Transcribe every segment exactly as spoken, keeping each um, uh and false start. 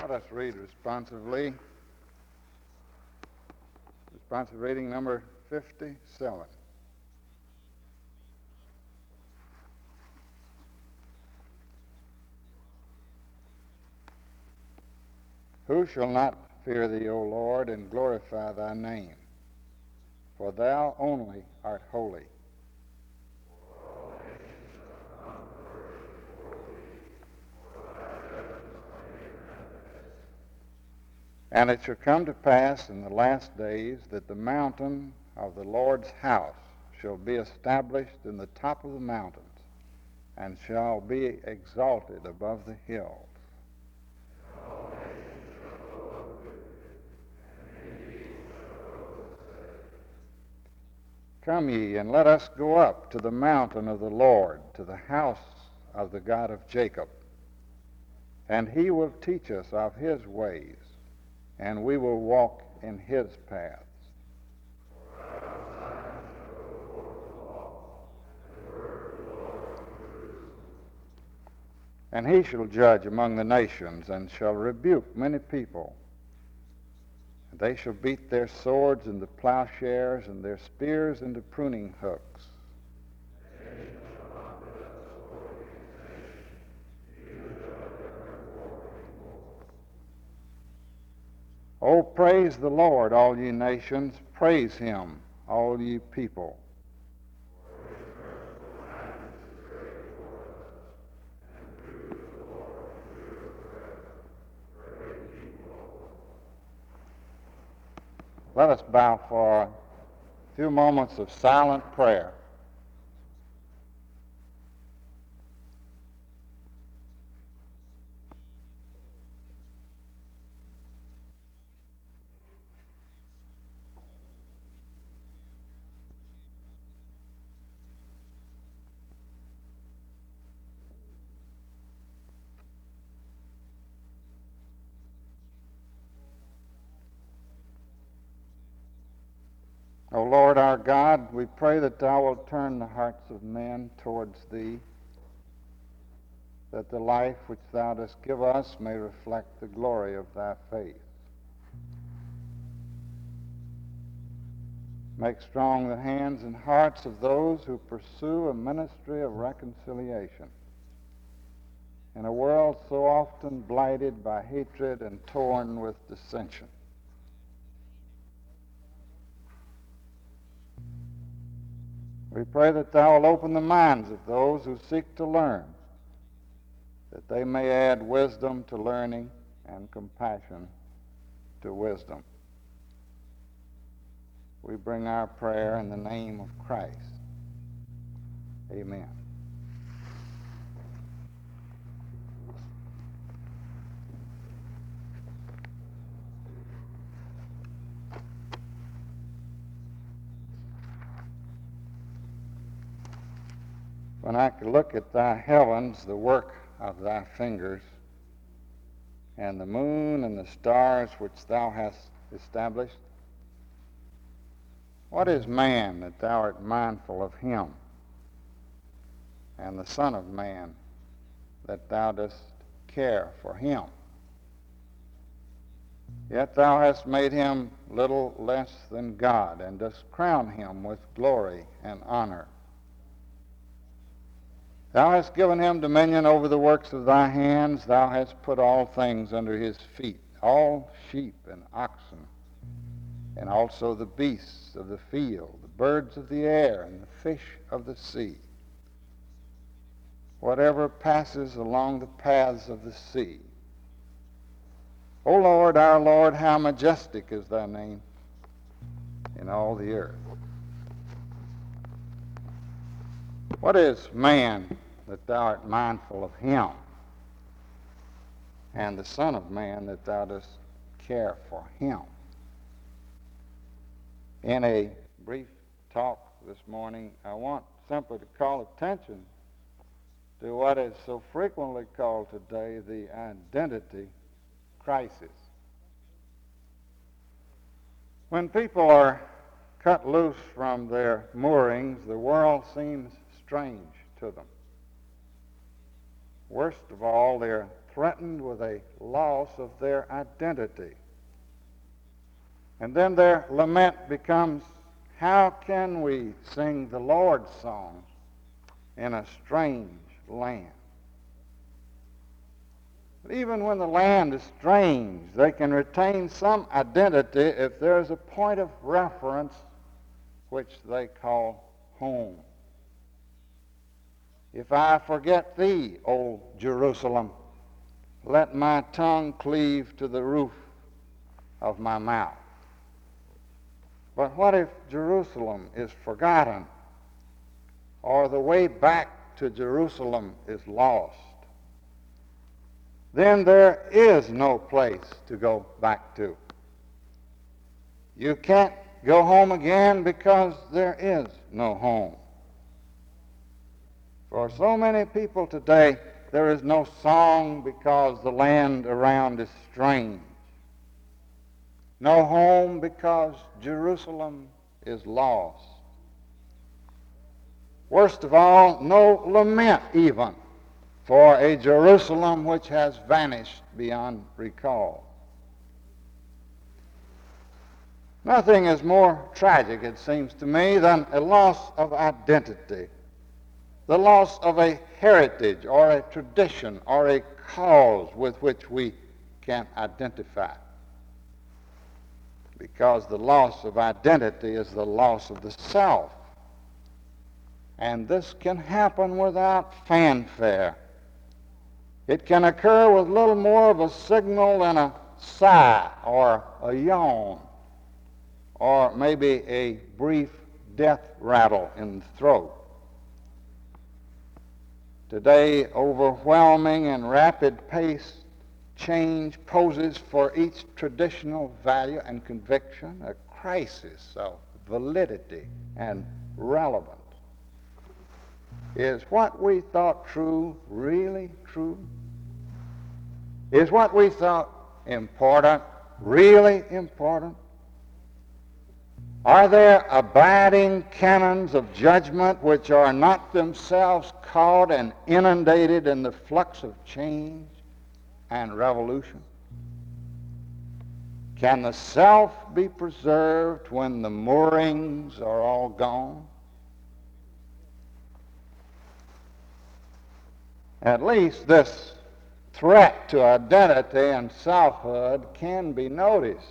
Let us read responsively. Responsive reading number fifty-seven. Who shall not fear thee, O Lord, and glorify thy name? For thou only art holy. And it shall come to pass in the last days that the mountain of the Lord's house shall be established in the top of the mountains, and shall be exalted above the hills. Come ye, and let us go up to the mountain of the Lord, to the house of the God of Jacob. And he will teach us of his ways, and we will walk in his paths. And he shall judge among the nations, and shall rebuke many people. And they shall beat their swords into plowshares, and their spears into pruning hooks. Oh, praise the Lord, all ye nations. Praise him, all ye people. Let us bow for a few moments of silent prayer. O Lord our God, we pray that thou wilt turn the hearts of men towards thee, that the life which thou dost give us may reflect the glory of thy faith. Make strong the hands and hearts of those who pursue a ministry of reconciliation in a world so often blighted by hatred and torn with dissension. We pray that thou wilt open the minds of those who seek to learn, that they may add wisdom to learning and compassion to wisdom. We bring our prayer in the name of Christ. Amen. When I could look at thy heavens, the work of thy fingers, and the moon and the stars which thou hast established, what is man that thou art mindful of him, and the Son of Man that thou dost care for him? Yet thou hast made him little less than God, and dost crown him with glory and honor. Thou hast given him dominion over the works of thy hands. Thou hast put all things under his feet, all sheep and oxen, and also the beasts of the field, the birds of the air, and the fish of the sea, whatever passes along the paths of the sea. O Lord, our Lord, how majestic is thy name in all the earth. What is man that thou art mindful of him, and the Son of Man that thou dost care for him? In a brief talk this morning, I want simply to call attention to what is so frequently called today the identity crisis. When people are cut loose from their moorings, the world seems strange to them. Worst of all, they're threatened with a loss of their identity. And then their lament becomes, how can we sing the Lord's song in a strange land? But even when the land is strange, they can retain some identity if there's a point of reference which they call home. If I forget thee, O Jerusalem, let my tongue cleave to the roof of my mouth. But what if Jerusalem is forgotten, or the way back to Jerusalem is lost? Then there is no place to go back to. You can't go home again because there is no home. For so many people today, there is no song because the land around is strange. No home because Jerusalem is lost. Worst of all, no lament even for a Jerusalem which has vanished beyond recall. Nothing is more tragic, it seems to me, than a loss of identity, the loss of a heritage or a tradition or a cause with which we can identify. Because the loss of identity is the loss of the self. And this can happen without fanfare. It can occur with little more of a signal than a sigh or a yawn, or maybe a brief death rattle in the throat. Today, overwhelming and rapid pace change poses for each traditional value and conviction a crisis of validity and relevance. Is what we thought true really true? Is what we thought important really important? Are there abiding canons of judgment which are not themselves caught and inundated in the flux of change and revolution? Can the self be preserved when the moorings are all gone? At least this threat to identity and selfhood can be noticed.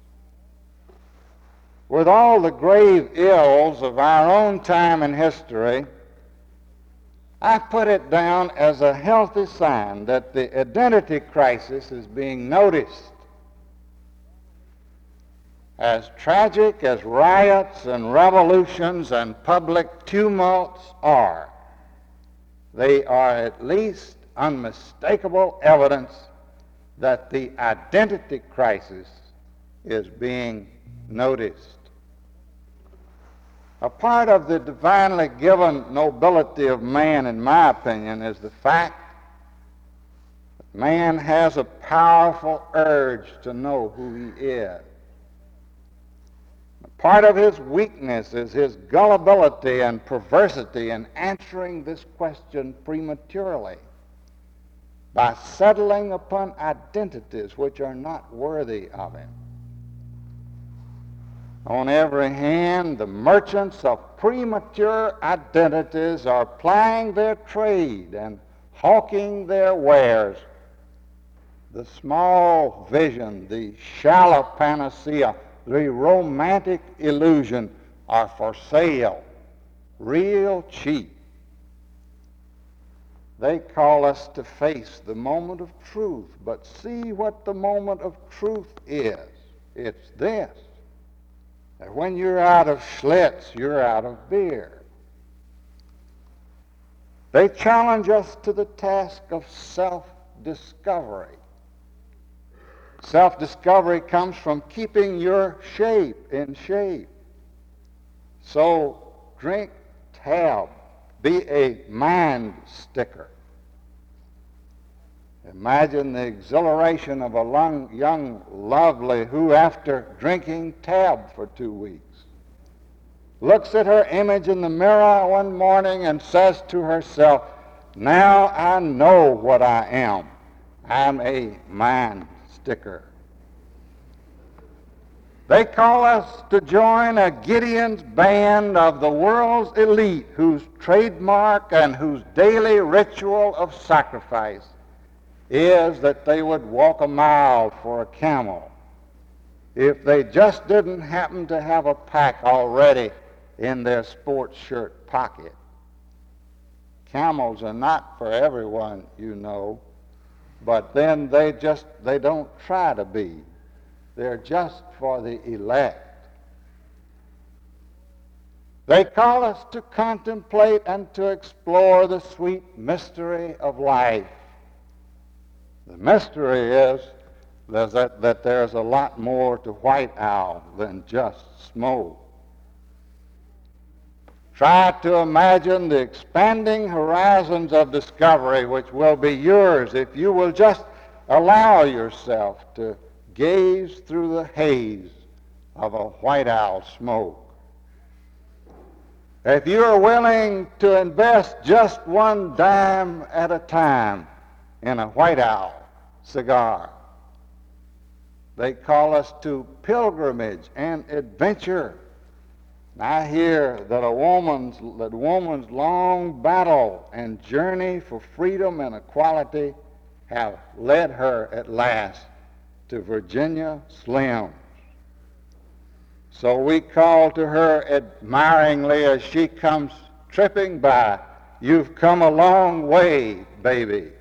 With all the grave ills of our own time and history, I put it down as a healthy sign that the identity crisis is being noticed. As tragic as riots and revolutions and public tumults are, they are at least unmistakable evidence that the identity crisis is being noticed. A part of the divinely given nobility of man, in my opinion, is the fact that man has a powerful urge to know who he is. Part of his weakness is his gullibility and perversity in answering this question prematurely by settling upon identities which are not worthy of him. On every hand, the merchants of premature identities are plying their trade and hawking their wares. The small vision, the shallow panacea, the romantic illusion are for sale, real cheap. They call us to face the moment of truth, but see what the moment of truth is. It's this, that when you're out of Schlitz, you're out of beer. They challenge us to the task of self-discovery. Self-discovery comes from keeping your shape in shape. So drink tab, be a mind sticker. Imagine the exhilaration of a long, young lovely who, after drinking tab for two weeks, looks at her image in the mirror one morning and says to herself, "Now I know what I am. I'm a mind sticker. They call us to join a Gideon's band of the world's elite, whose trademark and whose daily ritual of sacrifice is that they would walk a mile for a camel if they just didn't happen to have a pack already in their sports shirt pocket. Camels are not for everyone, you know, but then they just, they don't try to be. They're just for the elect. They call us to contemplate and to explore the sweet mystery of life. The mystery is that, that there's a lot more to White Owl than just smoke. Try to imagine the expanding horizons of discovery which will be yours if you will just allow yourself to gaze through the haze of a white owl smoke. If you are willing to invest just one dime at a time in a white owl cigar, they call us to pilgrimage and adventure. And I hear that a woman's that woman's long battle and journey for freedom and equality have led her at last to Virginia Slims. So we call to her admiringly as she comes tripping by, "You've come a long way, baby."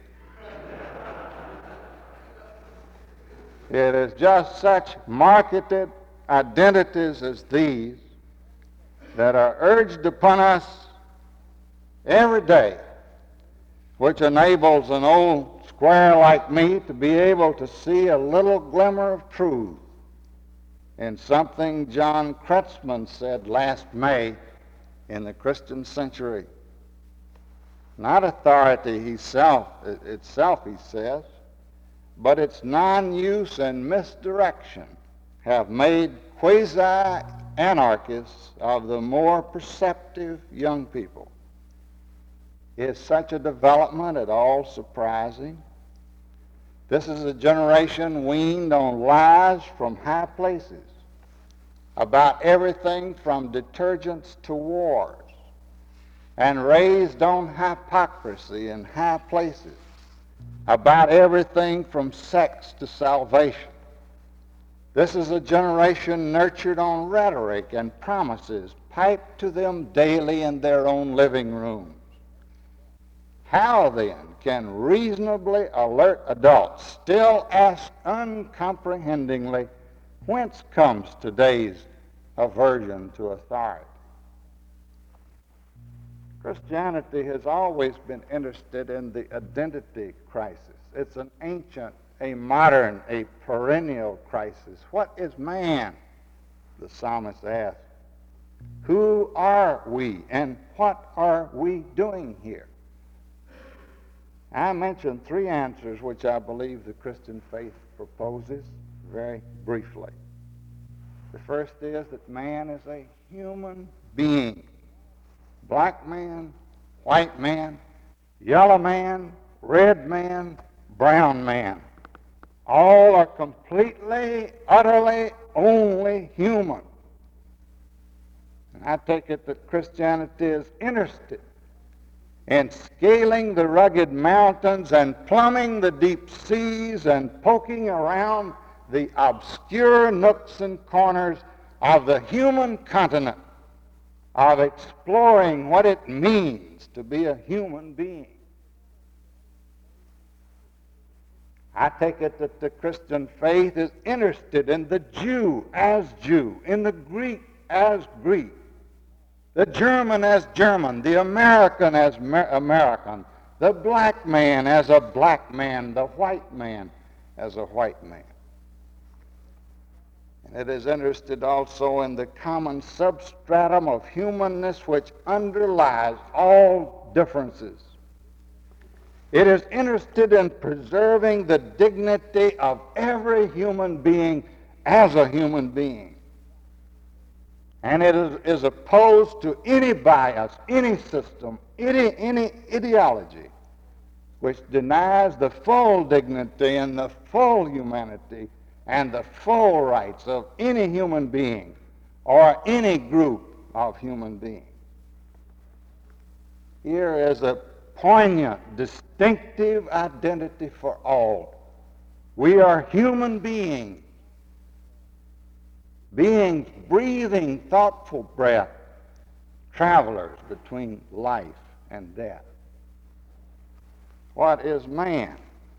It is just such marketed identities as these that are urged upon us every day, which enables an old square like me to be able to see a little glimmer of truth in something John Kretzmann said last May in the Christian Century. Not authority himself, itself, he says, but its non-use and misdirection have made quasi-anarchists of the more perceptive young people. Is such a development at all surprising? This is a generation weaned on lies from high places about everything from detergents to wars, and raised on hypocrisy in high places about everything from sex to salvation. This is a generation nurtured on rhetoric and promises piped to them daily in their own living rooms. How then can reasonably alert adults still ask uncomprehendingly, whence comes today's aversion to authority? Christianity has always been interested in the identity crisis. It's an ancient, a modern, a perennial crisis. What is man? The psalmist asked. Who are we, and what are we doing here? I mentioned three answers which I believe the Christian faith proposes very briefly. The first is that man is a human being. Black man, white man, yellow man, red man, brown man. All are completely, utterly, only human. And I take it that Christianity is interested in scaling the rugged mountains and plumbing the deep seas and poking around the obscure nooks and corners of the human continent, of exploring what it means to be a human being. I take it that the Christian faith is interested in the Jew as Jew, in the Greek as Greek, the German as German, the American as Mer- American, the black man as a black man, the white man as a white man. And it is interested also in the common substratum of humanness which underlies all differences. It is interested in preserving the dignity of every human being as a human being. And it is, is opposed to any bias, any system, any, any ideology which denies the full dignity and the full humanity and the full rights of any human being or any group of human beings. Here is a poignant, distinctive identity for all. We are human beings, beings breathing thoughtful breath, travelers between life and death. What is man?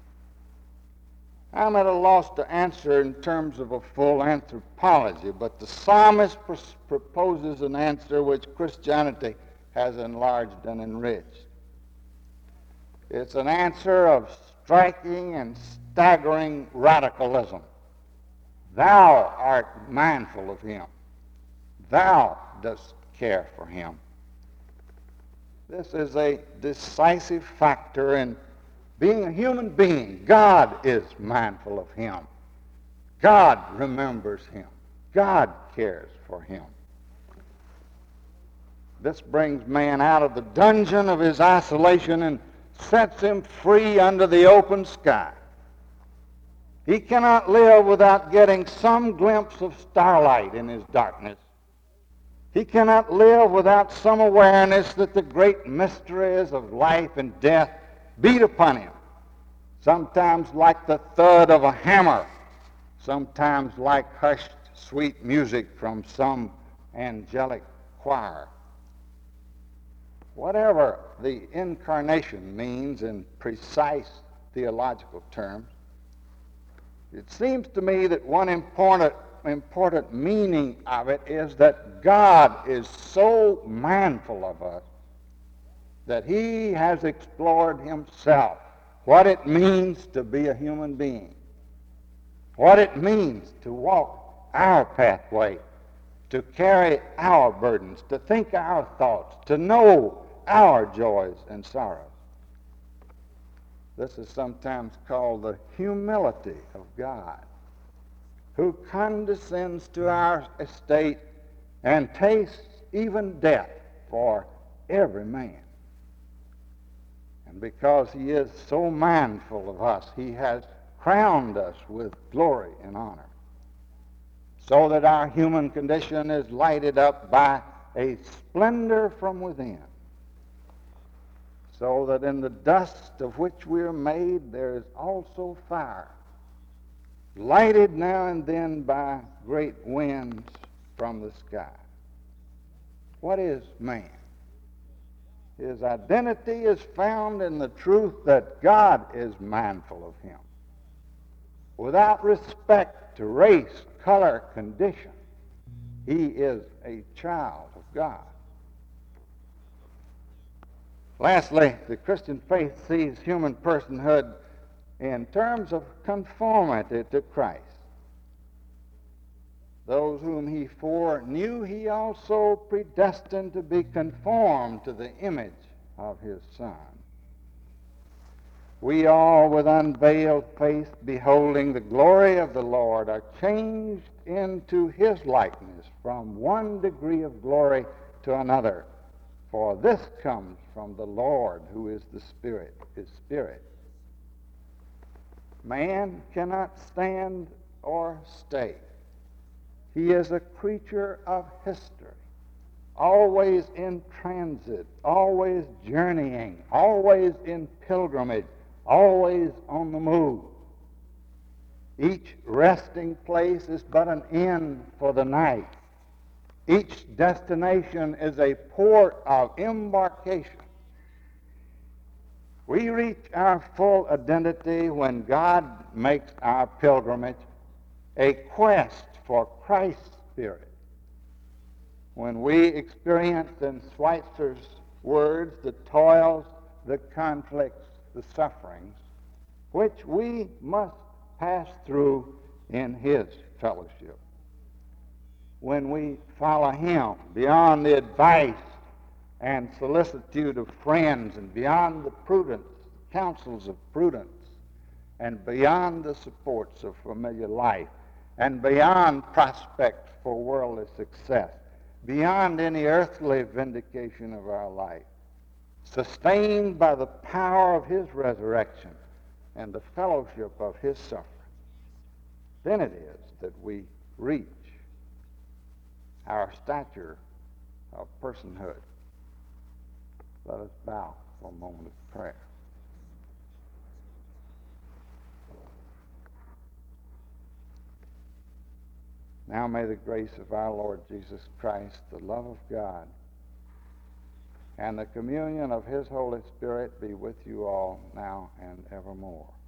I'm at a loss to answer in terms of a full anthropology, but the psalmist pr- proposes an answer which Christianity has enlarged and enriched. It's an answer of striking and staggering radicalism. Thou art mindful of him. Thou dost care for him. This is a decisive factor in being a human being. God is mindful of him. God remembers him. God cares for him. This brings man out of the dungeon of his isolation and sets him free under the open sky. He cannot live without getting some glimpse of starlight in his darkness. He cannot live without some awareness that the great mysteries of life and death beat upon him, sometimes like the thud of a hammer, sometimes like hushed, sweet music from some angelic choir. Whatever the incarnation means in precise theological terms, it seems to me that one important, important meaning of it is that God is so mindful of us that he has explored himself what it means to be a human being, what it means to walk our pathway, to carry our burdens, to think our thoughts, to know our joys and sorrows. This is sometimes called the humility of God, who condescends to our estate and tastes even death for every man. And because he is so mindful of us, he has crowned us with glory and honor, so that our human condition is lighted up by a splendor from within, so that in the dust of which we are made there is also fire, lighted now and then by great winds from the sky. What is man? His identity is found in the truth that God is mindful of him, without respect to race, color, condition. He is a child of God. Lastly, the Christian faith sees human personhood in terms of conformity to Christ. Those whom he foreknew, he also predestined to be conformed to the image of his Son. We all, with unveiled face, beholding the glory of the Lord, are changed into his likeness from one degree of glory to another. For this comes from the Lord, who is the Spirit, his Spirit. Man cannot stand or stay. He is a creature of history, always in transit, always journeying, always in pilgrimage, always on the move. Each resting place is but an inn for the night. Each destination is a port of embarkation. We reach our full identity when God makes our pilgrimage a quest for Christ's Spirit. When we experience, in Schweitzer's words, the toils, the conflicts, the sufferings, which we must pass through in his fellowship. When we follow him beyond the advice and solicitude of friends, and beyond the prudence, counsels of prudence, and beyond the supports of familiar life, and beyond prospects for worldly success, beyond any earthly vindication of our life, sustained by the power of his resurrection and the fellowship of his suffering, then it is that we reach our stature of personhood. Let us bow for a moment of prayer. Now may the grace of our Lord Jesus Christ, the love of God, and the communion of his Holy Spirit be with you all now and evermore.